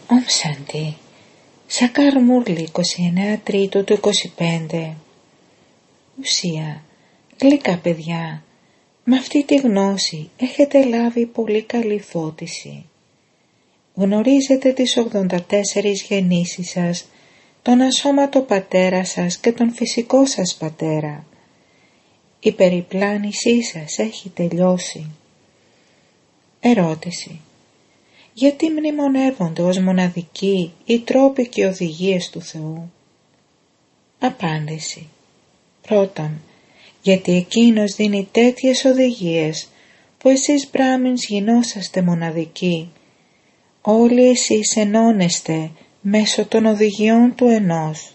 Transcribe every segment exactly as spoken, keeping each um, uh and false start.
Ομ Σάντι. Σακάρ Μούρλι, είκοσι εννέα Τρίτου του είκοσι πέντε. Ουσία, γλυκά παιδιά, με αυτή τη γνώση έχετε λάβει πολύ καλή φώτιση. Γνωρίζετε τις ογδόντα τέσσερις γεννήσεις σας, τον ασώματο πατέρα σας και τον φυσικό σας πατέρα. Η περιπλάνησή σας έχει τελειώσει. Ερώτηση. Γιατί μνημονεύονται ως μοναδικοί οι τρόποι και οι οδηγίες του Θεού? Απάντηση. Πρώτον, γιατί Εκείνος δίνει τέτοιες οδηγίες που εσείς Μπράμινς γινόσαστε μοναδικοί. Όλοι εσείς ενώνεστε μέσω των οδηγιών του ενός.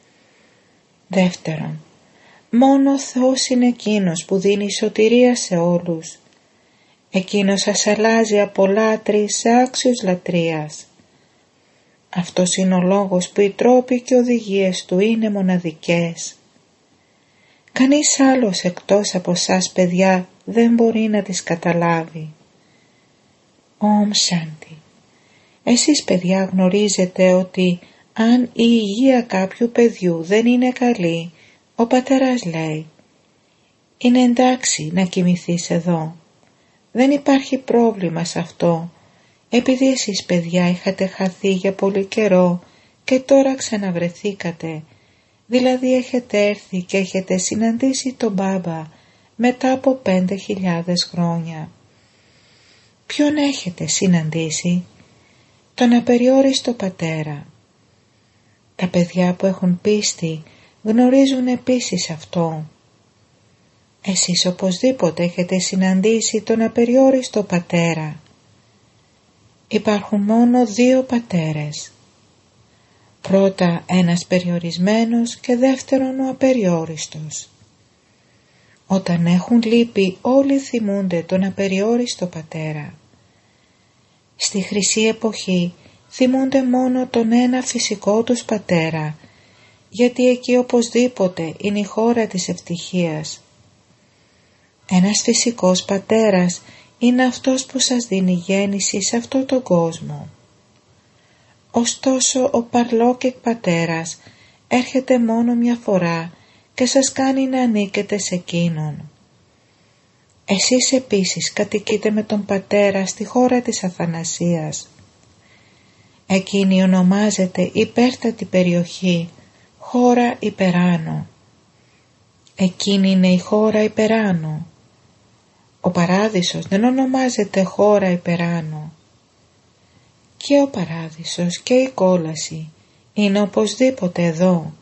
Δεύτερον, μόνο ο Θεός είναι Εκείνος που δίνει σωτηρία σε όλους. Εκείνος σας αλλάζει από λάτρεις σε άξιους λατρείας. Αυτός είναι ο λόγος που οι τρόποι και οδηγίες του είναι μοναδικές. Κανείς άλλος εκτός από σας παιδιά δεν μπορεί να τις καταλάβει. Ομ Σάντι. Εσείς παιδιά γνωρίζετε ότι αν η υγεία κάποιου παιδιού δεν είναι καλή, ο πατέρας λέει «Είναι εντάξει να κοιμηθείς εδώ». Δεν υπάρχει πρόβλημα σε αυτό, επειδή εσείς παιδιά είχατε χαθεί για πολύ καιρό και τώρα ξαναβρεθήκατε, δηλαδή έχετε έρθει και έχετε συναντήσει τον Μπάμπα μετά από πέντε χιλιάδες χρόνια. Ποιον έχετε συναντήσει? Τον απεριόριστο πατέρα. Τα παιδιά που έχουν πίστη γνωρίζουν επίσης αυτό. Εσείς οπωσδήποτε έχετε συναντήσει τον απεριόριστο πατέρα. Υπάρχουν μόνο δύο πατέρες. Πρώτα ένας περιορισμένος και δεύτερον ο απεριόριστος. Όταν έχουν λύπη όλοι θυμούνται τον απεριόριστο πατέρα. Στη χρυσή εποχή θυμούνται μόνο τον ένα φυσικό τους πατέρα, γιατί εκεί οπωσδήποτε είναι η χώρα της ευτυχίας. Ένας φυσικός πατέρας είναι αυτός που σας δίνει γέννηση σε αυτόν τον κόσμο. Ωστόσο ο Παρλόκεκ πατέρας έρχεται μόνο μια φορά και σας κάνει να ανήκετε σε εκείνον. Εσείς επίσης κατοικείτε με τον πατέρα στη χώρα της Αθανασίας. Εκείνη ονομάζεται υπέρτατη περιοχή, χώρα υπεράνω. Εκείνη είναι η χώρα υπεράνω. Ο παράδεισος δεν ονομάζεται χώρα υπεράνω. Και ο παράδεισος και η κόλαση είναι οπωσδήποτε εδώ.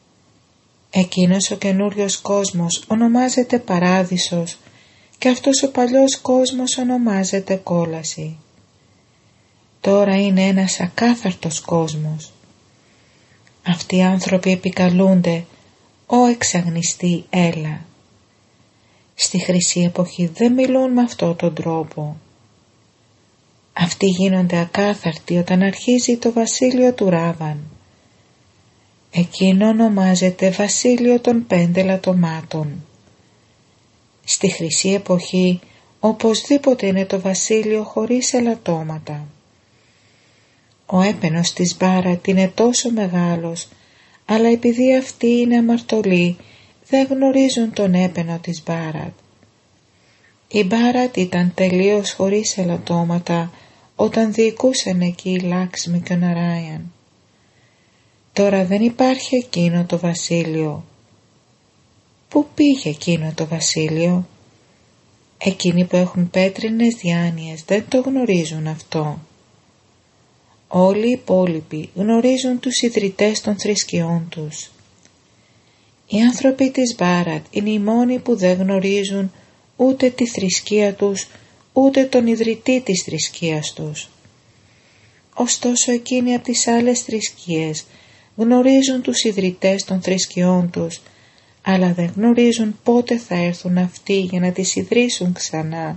Εκείνος ο καινούριος κόσμος ονομάζεται παράδεισος και αυτός ο παλιός κόσμος ονομάζεται κόλαση. Τώρα είναι ένας ακάθαρτος κόσμος. Αυτοί οι άνθρωποι επικαλούνται «Ω εξαγνιστή έλα». Στη χρυσή εποχή δεν μιλούν με αυτόν τον τρόπο. Αυτοί γίνονται ακάθαρτοι όταν αρχίζει το βασίλειο του Ράβαν. Εκείνο ονομάζεται βασίλειο των πέντε λατωμάτων. Στη χρυσή εποχή οπωσδήποτε είναι το βασίλειο χωρίς ελαττώματα. Ο έπαινος της Μπάρατ είναι τόσο μεγάλος, αλλά επειδή αυτοί είναι αμαρτωλοί δεν γνωρίζουν τον έπαινο της Μπάρατ. Η Μπάρατ ήταν τελείως χωρίς ελαττώματα όταν διοικούσαν εκεί η Λάξμη και ο Ναράιαν. Τώρα δεν υπάρχει εκείνο το βασίλειο. Πού πήγε εκείνο το βασίλειο? Εκείνοι που έχουν πέτρινες διάνοιες δεν το γνωρίζουν αυτό. Όλοι οι υπόλοιποι γνωρίζουν τους ιδρυτές των θρησκειών τους. Οι άνθρωποι της Μπάρατ είναι οι μόνοι που δεν γνωρίζουν ούτε τη θρησκεία τους, ούτε τον ιδρυτή της θρησκείας τους. Ωστόσο εκείνοι από τις άλλες θρησκείες γνωρίζουν τους ιδρυτές των θρησκειών τους, αλλά δεν γνωρίζουν πότε θα έρθουν αυτοί για να τις ιδρύσουν ξανά.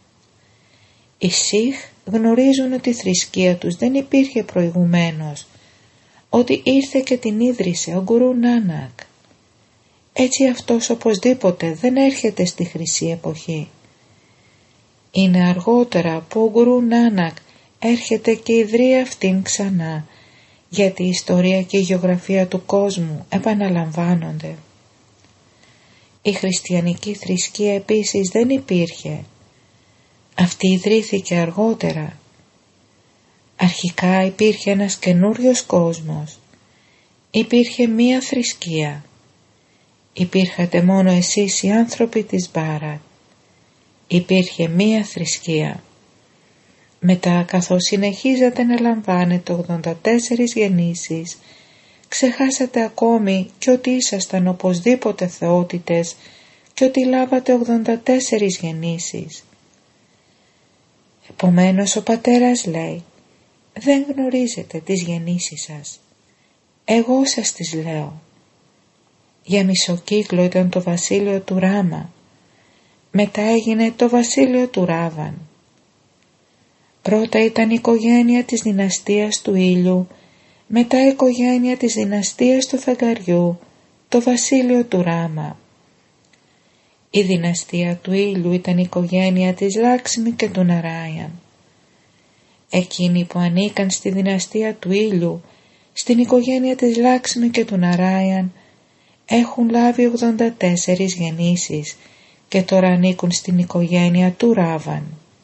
Οι Σιχ γνωρίζουν ότι η θρησκεία τους δεν υπήρχε προηγουμένως, ότι ήρθε και την ίδρυσε ο Γκουρού Νάνακ. Έτσι αυτός οπωσδήποτε δεν έρχεται στη χρυσή εποχή. Είναι αργότερα που ο Γκουρού Νάνακ έρχεται και ιδρύει αυτήν ξανά, γιατί η ιστορία και η γεωγραφία του κόσμου επαναλαμβάνονται. Η χριστιανική θρησκεία επίσης δεν υπήρχε. Αυτή ιδρύθηκε αργότερα. Αρχικά υπήρχε ένας καινούριος κόσμος. Υπήρχε μία θρησκεία. Υπήρχατε μόνο εσείς οι άνθρωποι της Μπάρατ. Υπήρχε μία θρησκεία. Μετά, καθώς συνεχίζατε να λαμβάνετε ογδόντα τέσσερις γεννήσεις, ξεχάσατε ακόμη και ότι ήσασταν οπωσδήποτε θεότητες και ότι λάβατε ογδόντα τέσσερις γεννήσεις. Επομένως ο πατέρας λέει, δεν γνωρίζετε τις γεννήσεις σας. Εγώ σας τις λέω. Για μισό κύκλο ήταν το βασίλειο του Ράμα. Μετά έγινε το βασίλειο του Ράβαν. Πρώτα ήταν η οικογένεια της δυναστείας του ήλιου, μετά η οικογένεια της δυναστείας του φεγγαριού, το βασίλειο του Ράμα. Η δυναστεία του ήλιου ήταν η οικογένεια της Λάξμη και του Ναράιαν. Εκείνοι που ανήκαν στη δυναστεία του ήλιου, στην οικογένεια της Λάξμη και του Ναράιαν, έχουν λάβει ογδόντα τέσσερις γεννήσεις και τώρα ανήκουν στην οικογένεια του Ράβαν.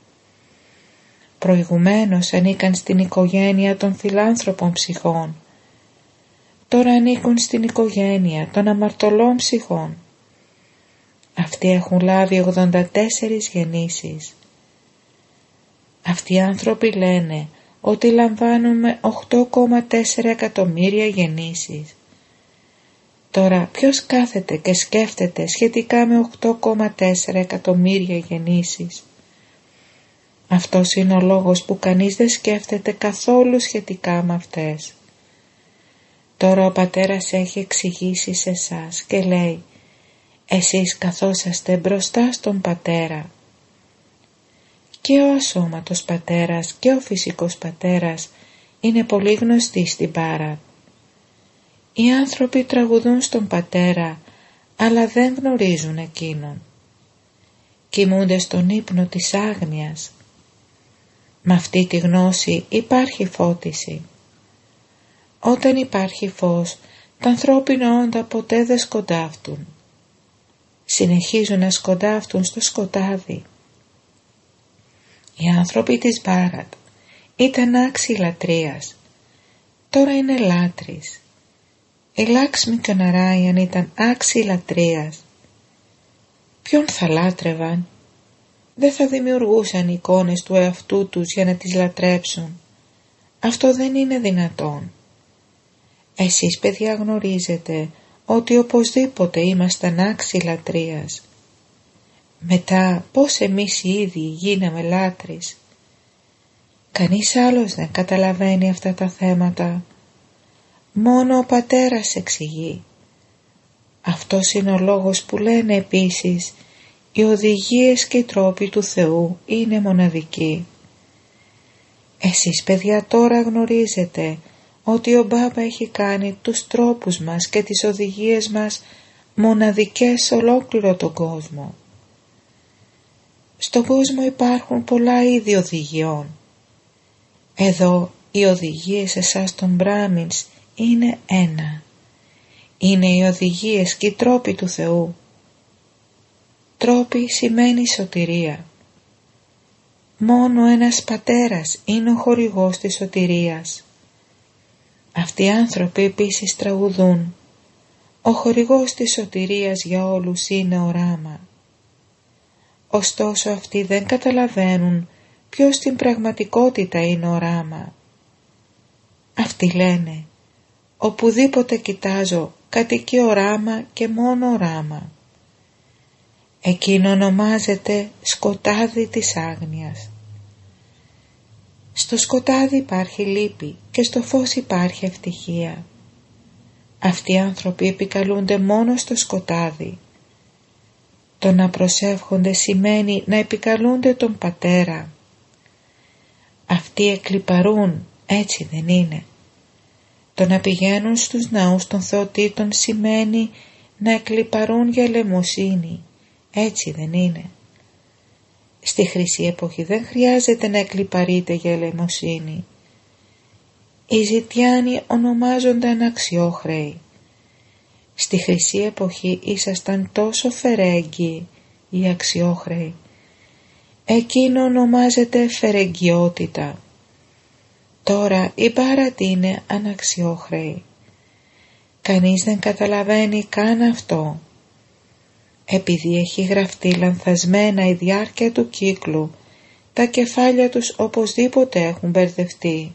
Προηγουμένως ανήκαν στην οικογένεια των φιλάνθρωπων ψυχών. Τώρα ανήκουν στην οικογένεια των αμαρτωλών ψυχών. Αυτοί έχουν λάβει ογδόντα τέσσερις γεννήσεις. Αυτοί οι άνθρωποι λένε ότι λαμβάνουμε οκτώ κόμμα τέσσερα εκατομμύρια γεννήσεις. Τώρα ποιος κάθεται και σκέφτεται σχετικά με οκτώ κόμμα τέσσερα εκατομμύρια γεννήσεις? Αυτός είναι ο λόγος που κανείς δεν σκέφτεται καθόλου σχετικά με αυτές. Τώρα ο πατέρας έχει εξηγήσει σε εσάς και λέει, εσείς καθόσαστε μπροστά στον πατέρα. Και ο ασώματος πατέρας και ο φυσικός πατέρας είναι πολύ γνωστοί στην Μπάρατ. Οι άνθρωποι τραγουδούν στον πατέρα, αλλά δεν γνωρίζουν εκείνον. Κοιμούνται στον ύπνο της άγνοιας. Με αυτή τη γνώση υπάρχει φώτιση. Όταν υπάρχει φως, τα ανθρώπινα όντα ποτέ δεν σκοντάφτουν. Συνεχίζουν να σκοντάφτουν στο σκοτάδι. Οι άνθρωποι της Μπάρατ ήταν άξιοι λατρείας. Τώρα είναι λάτρεις. Η Λάξμη και ο Ναράιαν ήταν άξιοι λατρείας. Ποιον θα λάτρευαν? Δεν θα δημιουργούσαν εικόνες του εαυτού τους για να τις λατρέψουν. Αυτό δεν είναι δυνατόν. Εσείς παιδιά γνωρίζετε ότι οπωσδήποτε ήμασταν άξιοι λατρείας. Μετά πώς εμείς οι ίδιοι γίναμε λάτρεις? Κανείς άλλος δεν καταλαβαίνει αυτά τα θέματα. Μόνο ο πατέρας εξηγεί. Αυτός είναι ο λόγος που λένε επίσης οι οδηγίες και οι τρόποι του Θεού είναι μοναδικοί. Εσείς παιδιά τώρα γνωρίζετε ότι ο Μπάμπα έχει κάνει τους τρόπους μας και τις οδηγίες μας μοναδικές σε ολόκληρο τον κόσμο. Στον κόσμο υπάρχουν πολλά είδη οδηγιών. Εδώ οι οδηγίες εσάς των Μπράμινς είναι ένα. Είναι οι οδηγίες και οι τρόποι του Θεού. Τρόποι σημαίνει σωτηρία. Μόνο ένας πατέρας είναι ο χορηγός της σωτηρίας. Αυτοί οι άνθρωποι επίσης τραγουδούν. Ο χορηγός της σωτηρίας για όλους είναι ο Ράμα. Ωστόσο αυτοί δεν καταλαβαίνουν ποιος στην πραγματικότητα είναι ο Ράμα. Αυτοί λένε, οπουδήποτε κοιτάζω κατοικεί ο Ράμα και μόνο ο Ράμα. Εκείνο ονομάζεται σκοτάδι της άγνοιας. Στο σκοτάδι υπάρχει λύπη και στο φως υπάρχει ευτυχία. Αυτοί οι άνθρωποι επικαλούνται μόνο στο σκοτάδι. Το να προσεύχονται σημαίνει να επικαλούνται τον πατέρα. Αυτοί εκλιπαρούν, έτσι δεν είναι? Το να πηγαίνουν στους ναούς των θεοτήτων σημαίνει να εκλιπαρούν για ελεημοσύνη, έτσι δεν είναι? Στη χρυσή εποχή δεν χρειάζεται να εκλιπαρείτε για ελεημοσύνη. Οι ζητιάνοι ονομάζονταν αξιόχρεοι. Στη χρυσή εποχή ήσασταν τόσο φερέγγιοι οι αξιόχρεοι. Εκείνο ονομάζεται φερεγγιότητα. Τώρα η μπάρατη είναι αναξιόχρεη. Κανείς δεν καταλαβαίνει καν αυτό. Επειδή έχει γραφτεί λανθασμένα η διάρκεια του κύκλου, τα κεφάλια τους οπωσδήποτε έχουν μπερδευτεί.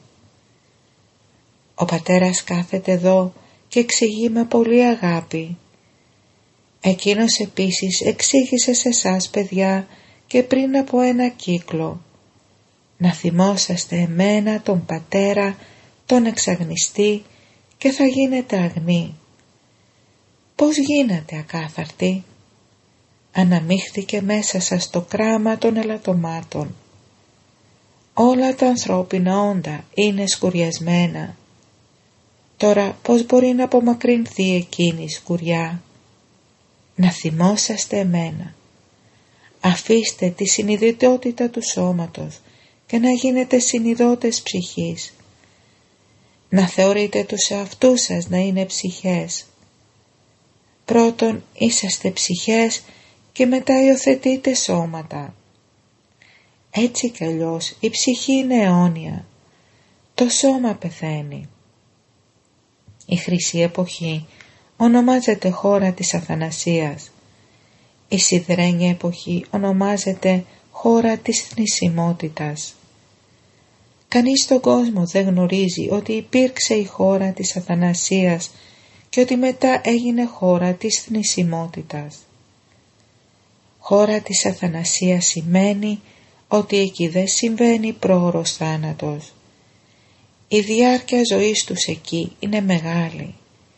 Ο πατέρας κάθεται εδώ και εξηγεί με πολύ αγάπη. Εκείνος επίσης εξήγησε σε εσάς, παιδιά, και πριν από ένα κύκλο, να θυμόσαστε εμένα, τον πατέρα, τον εξαγνιστή, και θα γίνετε αγνοί. Πώς γίνατε ακάθαρτοι? Αναμίχθηκε μέσα σας το κράμα των ελαττωμάτων. Όλα τα ανθρώπινα όντα είναι σκουριασμένα. Τώρα πώς μπορεί να απομακρυνθεί εκείνη η σκουριά? Να θυμόσαστε εμένα. Αφήστε τη συνειδητότητα του σώματος και να γίνετε συνειδότες ψυχής. Να θεωρείτε τους εαυτούς σας να είναι ψυχές. Πρώτον είσαστε ψυχές και μετά υιοθετείτε σώματα. Έτσι κι αλλιώς η ψυχή είναι αιώνια. Το σώμα πεθαίνει. Η χρυσή εποχή ονομάζεται χώρα της αθανασίας. Η σιδερένια εποχή ονομάζεται χώρα της θνησιμότητας. Κανείς στον κόσμο δεν γνωρίζει ότι υπήρξε η χώρα της αθανασίας και ότι μετά έγινε χώρα της θνησιμότητας. Χώρα της αθανασίας σημαίνει ότι εκεί δεν συμβαίνει πρόωρος θάνατος. Η διάρκεια ζωής τους εκεί είναι μεγάλη.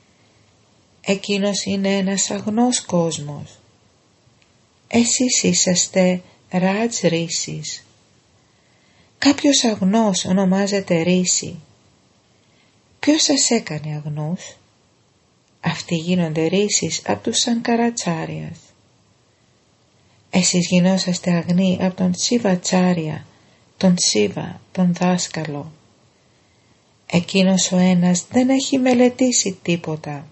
Εκείνος είναι ένας αγνός κόσμος. Εσείς είσαστε Ράτζ Ρίσης. Κάποιος αγνός ονομάζεται Ρίση. Ποιος σας έκανε αγνούς? Αυτοί γίνονται Ρίσεις από τους Σανκαρατσάριας. Εσείς γινόσαστε αγνοί από τον Σιβατσάρια, τον Σίβα, τον δάσκαλο. Εκείνος ο ένας δεν έχει μελετήσει τίποτα.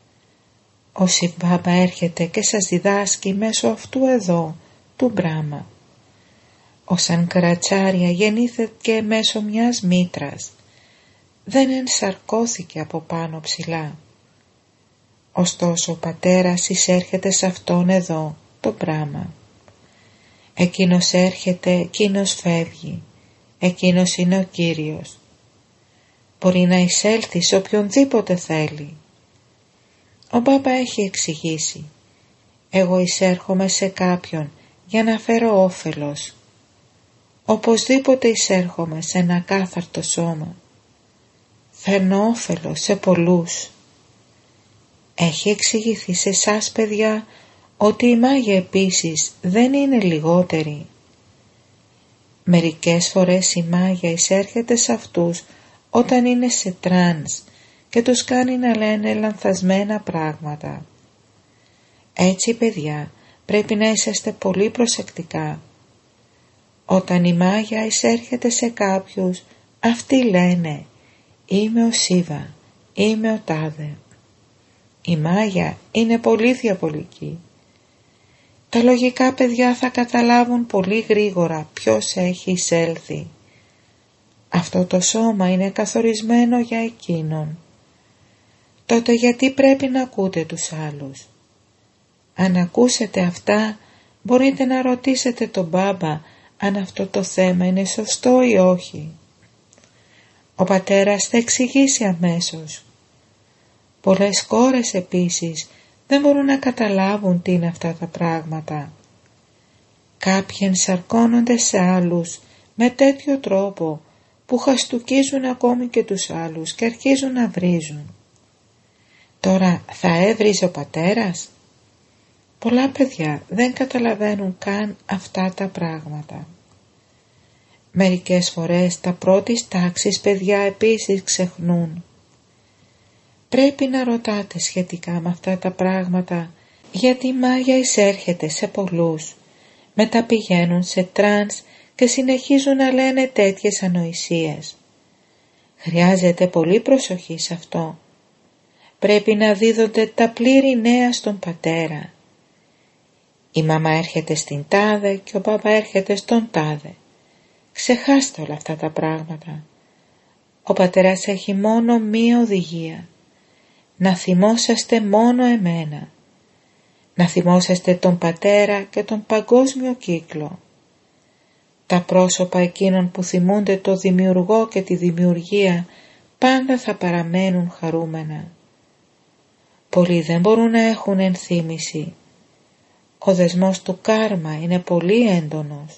Ο Σιβάμπα έρχεται και σας διδάσκει μέσω αυτού εδώ, του Μπράμα. Ο Σανκαρατσάρια γεννήθηκε μέσω μιας μήτρας. Δεν ενσαρκώθηκε από πάνω ψηλά. Ωστόσο ο πατέρας εισέρχεται σε αυτόν εδώ, το Μπράμα. Εκείνος έρχεται, εκείνος φεύγει. Εκείνος είναι ο Κύριος. Μπορεί να εισέλθει σε οποιονδήποτε θέλει. Ο Μπάμπα έχει εξηγήσει. Εγώ εισέρχομαι σε κάποιον για να φέρω όφελος. Οπωσδήποτε εισέρχομαι σε ένα κάθαρτο σώμα. Φέρνω όφελος σε πολλούς. Έχει εξηγηθεί σε εσάς, παιδιά, ότι οι μάγοι επίσης δεν είναι λιγότεροι. Μερικές φορές η μάγια εισέρχεται σε αυτούς όταν είναι σε τρανς και τους κάνει να λένε λανθασμένα πράγματα. Έτσι, παιδιά, πρέπει να είσαστε πολύ προσεκτικά. Όταν η μάγια εισέρχεται σε κάποιους, αυτοί λένε «Είμαι ο Σίβα, είμαι ο Τάδε». Η μάγια είναι πολύ διαβολική. Τα λογικά παιδιά θα καταλάβουν πολύ γρήγορα ποιος έχει εισέλθει. Αυτό το σώμα είναι καθορισμένο για εκείνον. Τότε γιατί πρέπει να ακούτε τους άλλους? Αν ακούσετε αυτά, μπορείτε να ρωτήσετε τον Μπάμπα αν αυτό το θέμα είναι σωστό ή όχι. Ο πατέρας θα εξηγήσει αμέσως. Πολλές κόρες επίσης δεν μπορούν να καταλάβουν τι είναι αυτά τα πράγματα. Κάποιοι ενσαρκώνονται σε άλλους με τέτοιο τρόπο που χαστουκίζουν ακόμη και τους άλλους και αρχίζουν να βρίζουν. Τώρα θα έβριζε ο πατέρας? Πολλά παιδιά δεν καταλαβαίνουν καν αυτά τα πράγματα. Μερικές φορές τα πρώτης τάξης παιδιά επίσης ξεχνούν. Πρέπει να ρωτάτε σχετικά με αυτά τα πράγματα, γιατί η μάγια εισέρχεται σε πολλούς. μετά πηγαίνουν σε τρανς και συνεχίζουν να λένε τέτοιες ανοησίες. Χρειάζεται πολύ προσοχή σε αυτό. Πρέπει να δίδονται τα πλήρη νέα στον πατέρα. Η μαμά έρχεται στην τάδε και ο μπαμπά έρχεται στον τάδε. Ξεχάστε όλα αυτά τα πράγματα. Ο πατέρας έχει μόνο μία οδηγία. Να θυμόσαστε μόνο εμένα. Να θυμόσαστε τον πατέρα και τον παγκόσμιο κύκλο. Τα πρόσωπα εκείνων που θυμούνται το δημιουργό και τη δημιουργία πάντα θα παραμένουν χαρούμενα. Πολλοί δεν μπορούν να έχουν ενθύμηση. Ο δεσμός του κάρμα είναι πολύ έντονος.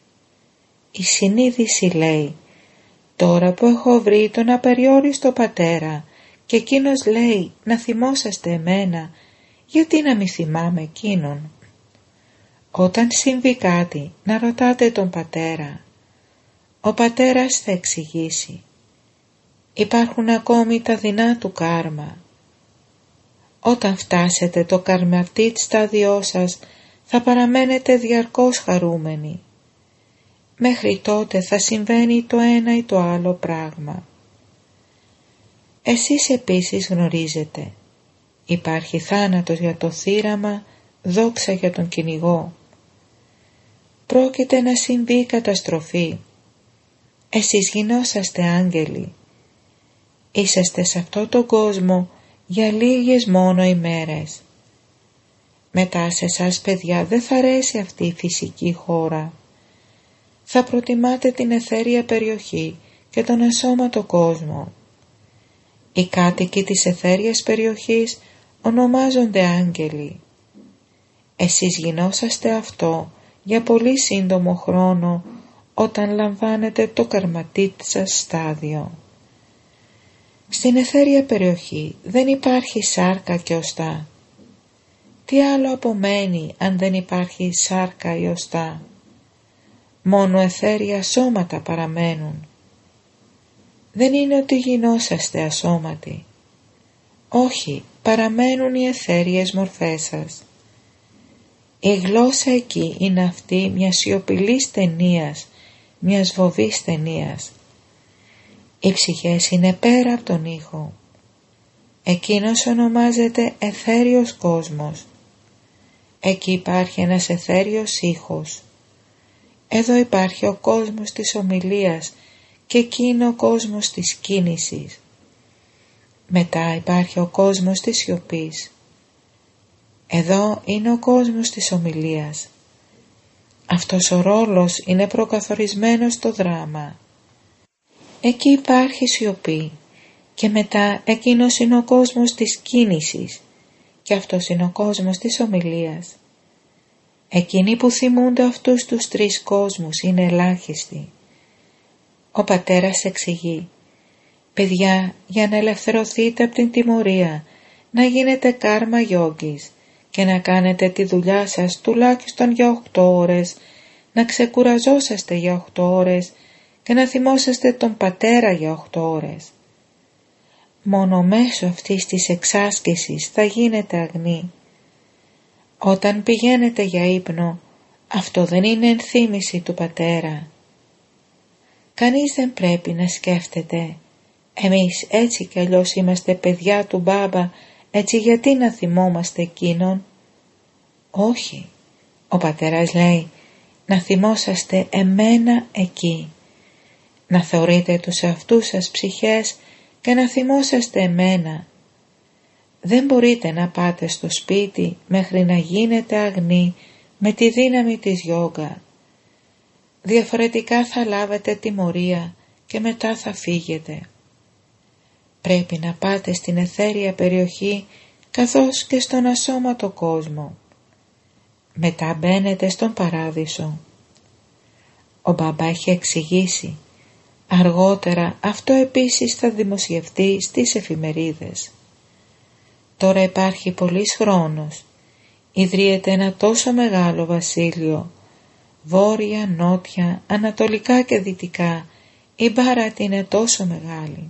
Η συνείδηση λέει, τώρα που έχω βρει τον απεριόριστο πατέρα και εκείνος λέει να θυμόσαστε εμένα, γιατί να μη θυμάμαι εκείνον. Όταν συμβεί κάτι, να ρωτάτε τον πατέρα. Ο πατέρας θα εξηγήσει. Υπάρχουν ακόμη τα δεινά του κάρμα. Όταν φτάσετε το καρματίτ στάδιό σας, θα παραμένετε διαρκώς χαρούμενοι. Μέχρι τότε θα συμβαίνει το ένα ή το άλλο πράγμα. Εσείς επίσης γνωρίζετε. Υπάρχει θάνατος για το θύραμα, δόξα για τον κυνηγό. Πρόκειται να συμβεί καταστροφή. Εσείς γινόσαστε άγγελοι. Είσαστε σε αυτό τον κόσμο για λίγες μόνο ημέρες. Μετά σε εσάς παιδιά δεν θα αρέσει αυτή η φυσική χώρα. Θα προτιμάτε την αιθέρια περιοχή και τον ασώματο κόσμο. Οι κάτοικοι της αιθέριας περιοχής ονομάζονται άγγελοι. Εσείς γινόσαστε αυτό για πολύ σύντομο χρόνο όταν λαμβάνετε το καρματίτ σας στάδιο. Στην αιθέρια περιοχή δεν υπάρχει σάρκα και οστά. Τι άλλο απομένει αν δεν υπάρχει σάρκα ή οστά. Μόνο αιθέρια σώματα παραμένουν. Δεν είναι ότι γινόσαστε ασώματοι. Όχι, παραμένουν οι αιθέριες μορφές σας. Η γλώσσα εκεί είναι αυτή μιας σιωπηλής ταινίας, μιας βοβής ταινίας. Οι ψυχές είναι πέρα από τον ήχο. Εκείνος ονομάζεται αιθέριος κόσμος. Εκεί υπάρχει ένας αιθέριος ήχος. Εδώ υπάρχει ο κόσμος της ομιλίας και εκεί είναι ο κόσμος της κίνησης. Μετά υπάρχει ο κόσμος της σιωπής. Εδώ είναι ο κόσμος της ομιλίας. Αυτός ο ρόλος είναι προκαθορισμένος στο δράμα. Εκεί υπάρχει σιωπή και μετά εκείνος είναι ο κόσμος της κίνησης και αυτός είναι ο κόσμος της ομιλίας. Εκείνοι που θυμούνται αυτούς τους τρεις κόσμους είναι ελάχιστοι. Ο πατέρας εξηγεί, παιδιά, για να ελευθερωθείτε από την τιμωρία, να γίνετε κάρμα γιόγκης και να κάνετε τη δουλειά σας τουλάχιστον για οχτώ ώρες, να ξεκουραζόσαστε για οχτώ ώρες και να θυμόσαστε τον πατέρα για οχτώ ώρες. Μόνο μέσω αυτής της εξάσκησης θα γίνετε αγνοί. Όταν πηγαίνετε για ύπνο, αυτό δεν είναι ενθύμηση του πατέρα. Κανείς δεν πρέπει να σκέφτεται, εμείς έτσι κι αλλιώς είμαστε παιδιά του μπάμπα, έτσι γιατί να θυμόμαστε εκείνον. Όχι, ο πατέρας λέει να θυμόσαστε εμένα εκεί, να θεωρείτε τους εαυτούς σας ψυχές και να θυμόσαστε εμένα. Δεν μπορείτε να πάτε στο σπίτι μέχρι να γίνετε αγνοί με τη δύναμη της γιόγκα. Διαφορετικά θα λάβετε τιμωρία και μετά θα φύγετε. Πρέπει να πάτε στην αιθέρια περιοχή καθώς και στον ασώματο κόσμο. Μετά μπαίνετε στον παράδεισο. Ο μπαμπά έχει εξηγήσει. Αργότερα αυτό επίσης θα δημοσιευτεί στις εφημερίδες. Τώρα υπάρχει πολύς χρόνος. Ιδρύεται ένα τόσο μεγάλο βασίλειο. Βόρεια, νότια, ανατολικά και δυτικά. Η Μπάρατη είναι τόσο μεγάλη.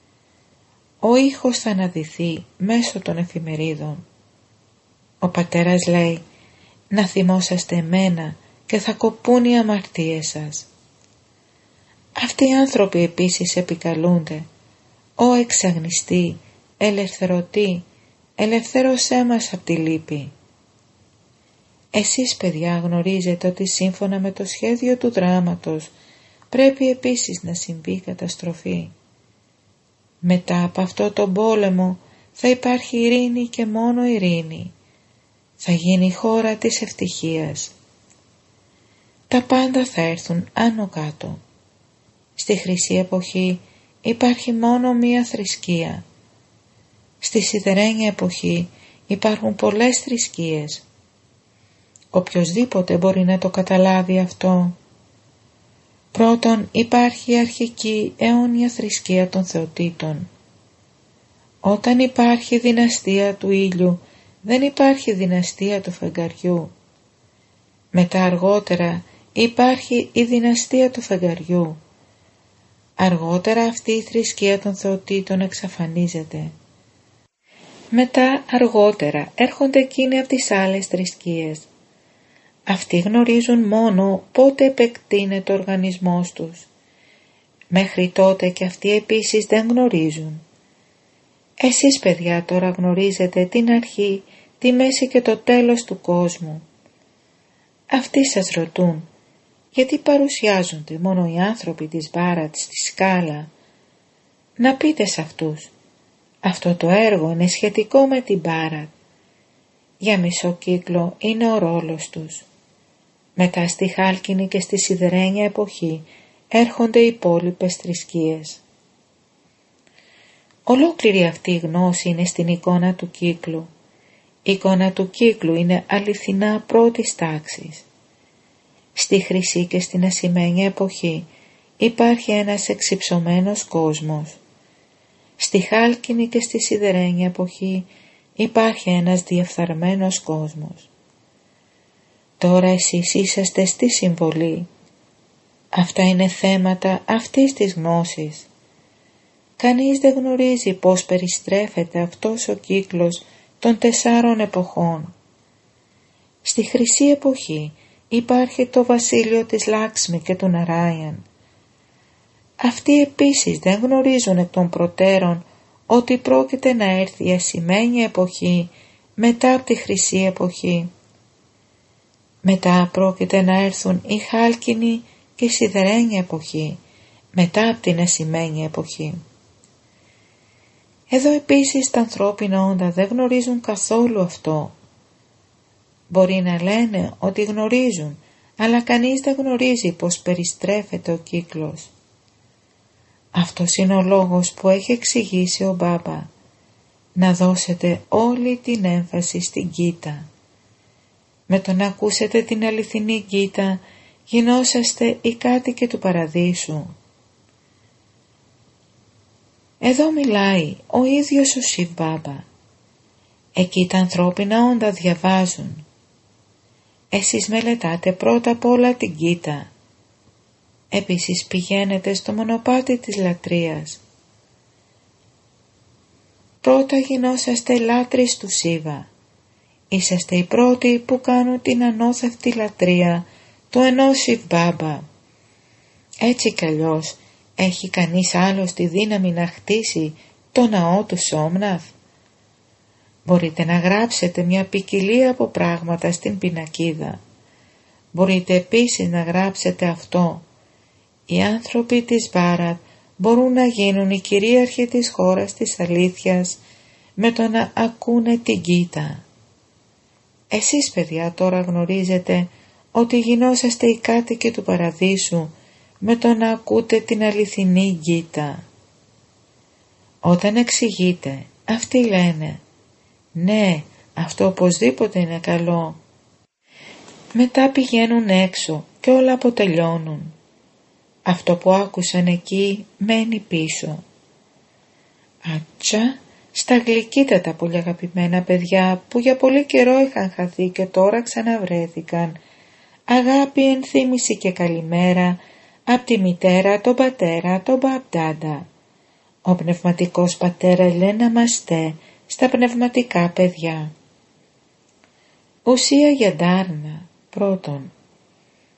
Ο ήχος θα αναδυθεί μέσω των εφημερίδων. Ο πατέρας λέει να θυμόσαστε εμένα και θα κοπούν οι αμαρτίες σας. Αυτοί οι άνθρωποι επίσης επικαλούνται: «Ω εξαγνιστή, ελευθερωτή, ελευθέρωσέ μας από τη λύπη». Εσείς, παιδιά, γνωρίζετε ότι σύμφωνα με το σχέδιο του δράματος πρέπει επίσης να συμβεί η καταστροφή. Μετά από αυτό τον πόλεμο θα υπάρχει ειρήνη και μόνο ειρήνη. Θα γίνει η χώρα της ευτυχίας. Τα πάντα θα έρθουν άνω κάτω. Στη χρυσή εποχή υπάρχει μόνο μία θρησκεία. Στη σιδερένια εποχή υπάρχουν πολλές θρησκείες. Οποιοσδήποτε μπορεί να το καταλάβει αυτό. Πρώτον, υπάρχει η αρχική αιώνια θρησκεία των θεοτήτων. Όταν υπάρχει δυναστεία του ήλιου, δεν υπάρχει δυναστεία του φεγγαριού. Μετά αργότερα υπάρχει η δυναστεία του φεγγαριού. Αργότερα αυτή η θρησκεία των θεοτήτων εξαφανίζεται. Μετά αργότερα έρχονται εκείνοι από τις άλλες θρησκείες. Αυτοί γνωρίζουν μόνο πότε επεκτείνεται ο οργανισμός τους. Μέχρι τότε και αυτοί επίσης δεν γνωρίζουν. Εσείς, παιδιά, τώρα γνωρίζετε την αρχή, τη μέση και το τέλος του κόσμου. Αυτοί σας ρωτούν: γιατί παρουσιάζονται μόνο οι άνθρωποι της Μπάρατ στη σκάλα? Να πείτε σε αυτούς: αυτό το έργο είναι σχετικό με την Μπάρατ. Για μισό κύκλο είναι ο ρόλος τους. Μετά στη χάλκινη και στη σιδερένια εποχή έρχονται οι υπόλοιπες θρησκείες. Ολόκληρη αυτή η γνώση είναι στην εικόνα του κύκλου. Η εικόνα του κύκλου είναι αληθινά πρώτης τάξης. Στη χρυσή και στην ασημένια εποχή υπάρχει ένας εξυψωμένος κόσμος. Στη χάλκινη και στη σιδερένια εποχή υπάρχει ένας διεφθαρμένος κόσμος. Τώρα εσείς είσαστε στη συμβολή. Αυτά είναι θέματα αυτής της γνώσης. Κανείς δεν γνωρίζει πώς περιστρέφεται αυτός ο κύκλος των τεσσάρων εποχών. Στη χρυσή εποχή υπάρχει το βασίλειο της Λάξμη και του Ναράιαν. Αυτοί επίσης δεν γνωρίζουν εκ των προτέρων ότι πρόκειται να έρθει η ασημένια εποχή μετά από τη χρυσή εποχή. Μετά πρόκειται να έρθουν η χάλκινη και η σιδερένια εποχή μετά από την ασημένια εποχή. Εδώ επίσης τα ανθρώπινα όντα δεν γνωρίζουν καθόλου αυτό. Μπορεί να λένε ότι γνωρίζουν, αλλά κανείς δεν γνωρίζει πώς περιστρέφεται ο κύκλος. Αυτός είναι ο λόγος που έχει εξηγήσει ο Μπάμπα: να δώσετε όλη την έμφαση στην Γκίτα. Με το να ακούσετε την αληθινή Γκίτα γινόσαστε οι κάτοικοι του παραδείσου. Εδώ μιλάει ο ίδιος ο Σιβ Μπάμπα. Εκεί τα ανθρώπινα όντα διαβάζουν. Εσείς μελετάτε πρώτα απ' όλα την Γκίτα. Επίσης πηγαίνετε στο μονοπάτι της λατρείας. Πρώτα γινόσαστε λάτρεις του Σίβα. Είσαστε οι πρώτοι που κάνουν την ανώθευτη λατρεία του ενός Σιβ Μπάμπα. Έτσι κι αλλιώς έχει κανείς άλλος τη δύναμη να χτίσει το ναό του Σόμναθ? Μπορείτε να γράψετε μια ποικιλία από πράγματα στην πινακίδα. Μπορείτε επίσης να γράψετε αυτό: οι άνθρωποι της Μπάρατ μπορούν να γίνουν οι κυρίαρχοι της χώρας της αλήθειας με το να ακούνε την Γκίτα. Εσείς, παιδιά, τώρα γνωρίζετε ότι γινόσαστε οι κάτοικοι του παραδείσου με το να ακούτε την αληθινή Γκίτα. Όταν εξηγείτε, αυτοί λένε: ναι, αυτό οπωσδήποτε είναι καλό. Μετά πηγαίνουν έξω και όλα αποτελειώνουν. Αυτό που άκουσαν εκεί μένει πίσω. Άτσα, στα γλυκύτατα πολύ αγαπημένα παιδιά που για πολύ καιρό είχαν χαθεί και τώρα ξαναβρέθηκαν. Αγάπη, ενθύμηση και καλημέρα από τη μητέρα, τον πατέρα, τον Μπαμπτάντα. Ο πνευματικός πατέρα λέει ναμαστέ στα πνευματικά παιδιά. Ουσία για Ντάρνα. Πρώτον,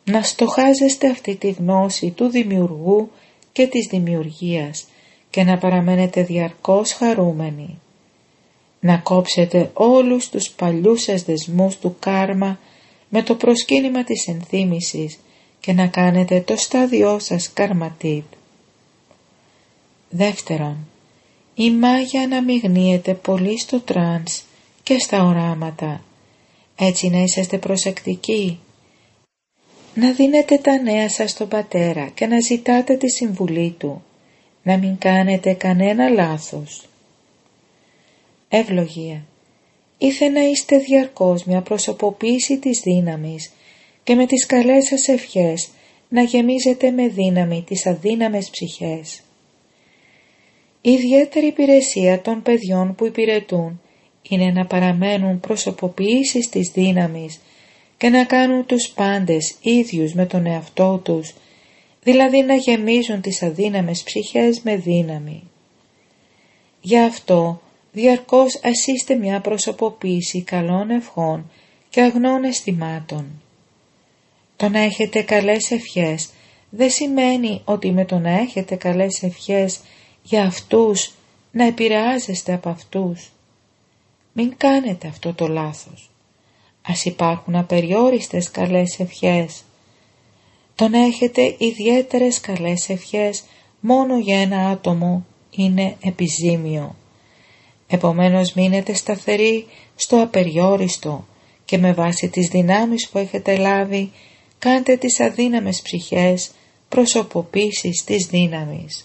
να στοχάζεστε αυτή τη γνώση του δημιουργού και της δημιουργίας και να παραμένετε διαρκώς χαρούμενοι. Να κόψετε όλους τους παλιούς σας δεσμούς του κάρμα με το προσκύνημα της ενθύμησης και να κάνετε το στάδιό σας καρματίτ. Δεύτερον, η μάγια αναμειγνύεται πολύ στο τρανς και στα οράματα. Έτσι να είσαστε προσεκτικοί. Να δίνετε τα νέα σας στον πατέρα και να ζητάτε τη συμβουλή του. Να μην κάνετε κανένα λάθος. Ευλογία. Ήθε να είστε διαρκώς μια προσωποποίηση της δύναμης και με τις καλές σας ευχές να γεμίζετε με δύναμη τις αδύναμες ψυχές. Η ιδιαίτερη υπηρεσία των παιδιών που υπηρετούν είναι να παραμένουν προσωποποιήσεις της δύναμης και να κάνουν τους πάντες ίδιους με τον εαυτό τους, δηλαδή να γεμίζουν τις αδύναμες ψυχές με δύναμη. Γι' αυτό διαρκώς ας είστε μια προσωποποίηση καλών ευχών και αγνών αισθημάτων. Το να έχετε καλές ευχές δεν σημαίνει ότι με το να έχετε καλές ευχές για αυτούς να επηρεάζεστε από αυτούς. Μην κάνετε αυτό το λάθος. Ας υπάρχουν απεριόριστες καλές ευχές. Το να έχετε ιδιαίτερες καλές ευχές μόνο για ένα άτομο είναι επιζήμιο. Επομένως μείνετε σταθεροί στο απεριόριστο και με βάση τις δυνάμεις που έχετε λάβει κάντε τις αδύναμες ψυχές προσωποποίησης της δύναμης.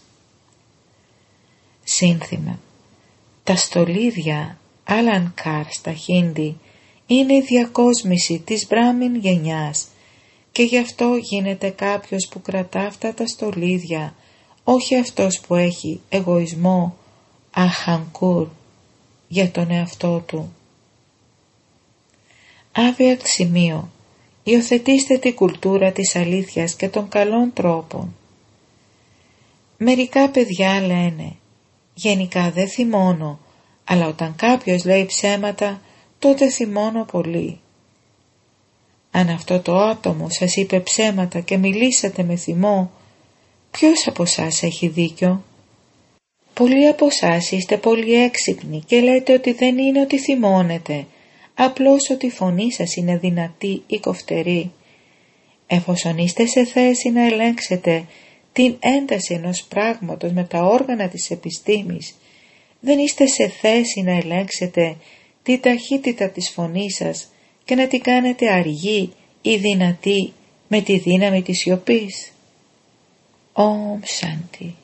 Σύνθημα. Τα στολίδια Αλανκάρ στα Χίντι είναι η διακόσμηση της Μπράμιν γενιάς και γι' αυτό γίνεται κάποιος που κρατά αυτά τα στολίδια, όχι αυτός που έχει εγωισμό αχανκούρ για τον εαυτό του. Άβιακ σημείο. Υιοθετήστε την κουλτούρα της αλήθειας και των καλών τρόπων. Μερικά παιδιά λένε «Γενικά δεν θυμώνω, αλλά όταν κάποιος λέει ψέματα, τότε θυμώνω πολύ». Αν αυτό το άτομο σας είπε ψέματα και μιλήσατε με θυμό, ποιος από εσάς έχει δίκιο? Πολλοί από εσάς είστε πολύ έξυπνοι και λέτε ότι δεν είναι ότι θυμώνετε, απλώς ότι η φωνή σας είναι δυνατή ή κοφτερή. Εφόσον είστε σε θέση να ελέγξετε την ένταση ενός πράγματος με τα όργανα της επιστήμης, δεν είστε σε θέση να ελέγξετε τη ταχύτητα της φωνής σας και να την κάνετε αργή ή δυνατή με τη δύναμη της σιωπής. Ομ Σάντι.